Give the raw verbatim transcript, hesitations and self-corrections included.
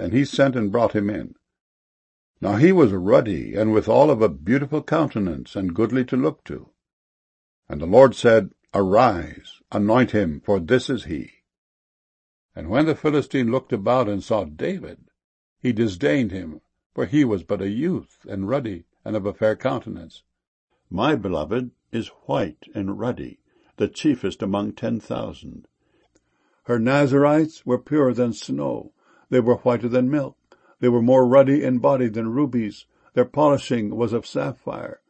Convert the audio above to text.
and he sent and brought him in. Now he was ruddy, and withal of a beautiful countenance, and goodly to look to. And the Lord said, Arise, anoint him, for this is he. And when the Philistine looked about and saw David, he disdained him, for he was but a youth, and ruddy, and of a fair countenance. My beloved is white and ruddy, the chiefest among ten thousand. Her Nazarites were purer than snow, they were whiter than milk, they were more ruddy in body than rubies, their polishing was of sapphire,